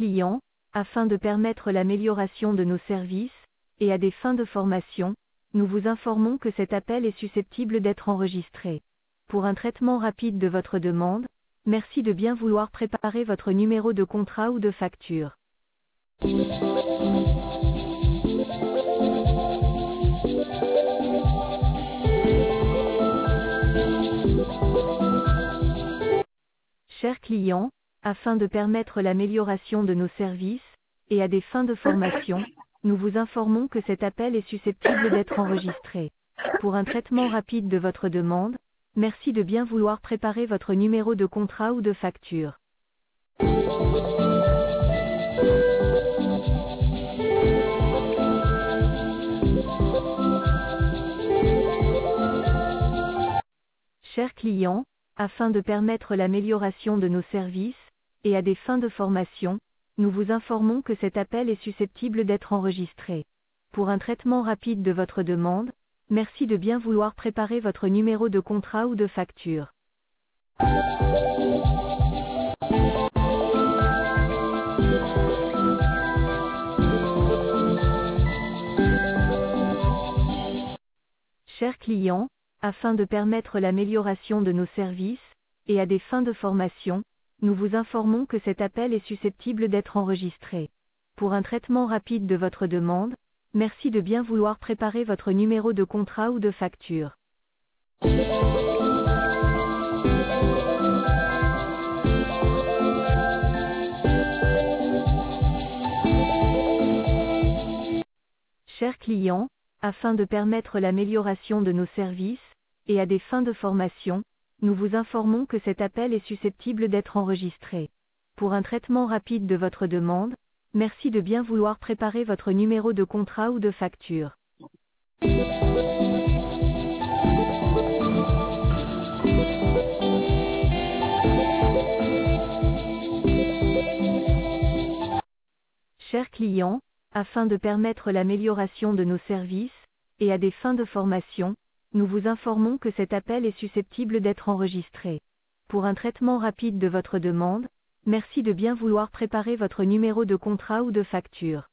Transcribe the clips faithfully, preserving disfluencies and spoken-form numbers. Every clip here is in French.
client, afin de permettre l'amélioration de nos services, et à des fins de formation, nous vous informons que cet appel est susceptible d'être enregistré. Pour un traitement rapide de votre demande, merci de bien vouloir préparer votre numéro de contrat ou de facture. Chers clients, afin de permettre l'amélioration de nos services, et à des fins de formation, nous vous informons que cet appel est susceptible d'être enregistré. Pour un traitement rapide de votre demande, merci de bien vouloir préparer votre numéro de contrat ou de facture. Chers clients, afin de permettre l'amélioration de nos services, et à des fins de formation, nous vous informons que cet appel est susceptible d'être enregistré. Pour un traitement rapide de votre demande, merci de bien vouloir préparer votre numéro de contrat ou de facture. Chers clients, afin de permettre l'amélioration de nos services, et à des fins de formation, nous vous informons que cet appel est susceptible d'être enregistré. Pour un traitement rapide de votre demande, merci de bien vouloir préparer votre numéro de contrat ou de facture. Chers clients, afin de permettre l'amélioration de nos services, et à des fins de formation, nous vous informons que cet appel est susceptible d'être enregistré. Pour un traitement rapide de votre demande, merci de bien vouloir préparer votre numéro de contrat ou de facture. Chers clients, afin de permettre l'amélioration de nos services, et à des fins de formation, nous vous informons que cet appel est susceptible d'être enregistré. Pour un traitement rapide de votre demande, merci de bien vouloir préparer votre numéro de contrat ou de facture.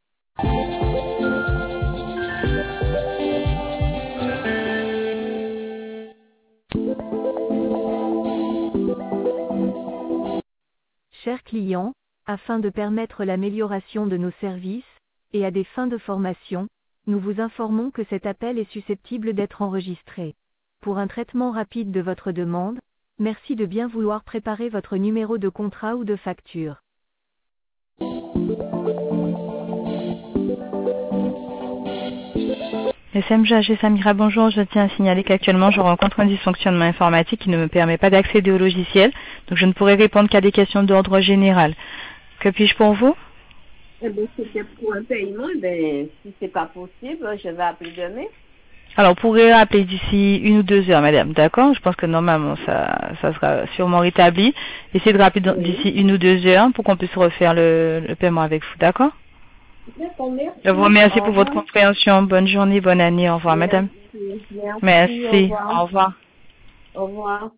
Chers clients, afin de permettre l'amélioration de nos services, et à des fins de formation, nous vous informons que cet appel est susceptible d'être enregistré. Pour un traitement rapide de votre demande, merci de bien vouloir préparer votre numéro de contrat ou de facture. S M G H Samira, bonjour, je tiens à signaler qu'actuellement je rencontre un dysfonctionnement informatique qui ne me permet pas d'accéder au logiciel, donc je ne pourrai répondre qu'à des questions d'ordre général. Que puis-je pour vous? Eh bien, c'était pour un paiement. Eh bien, si c'est pas possible, je vais appeler demain. Alors, vous pourrez appeler d'ici une ou deux heures, madame, d'accord? Je pense que normalement, ça, ça sera sûrement rétabli. Essayez de rappeler Oui. d'ici une ou deux heures pour qu'on puisse refaire le, le paiement avec vous, d'accord? D'accord, merci. Je vous remercie Au pour votre revoir. compréhension. Bonne journée, bonne année. Au revoir, madame. Merci. Merci. Au Merci. revoir. Au revoir. Au revoir.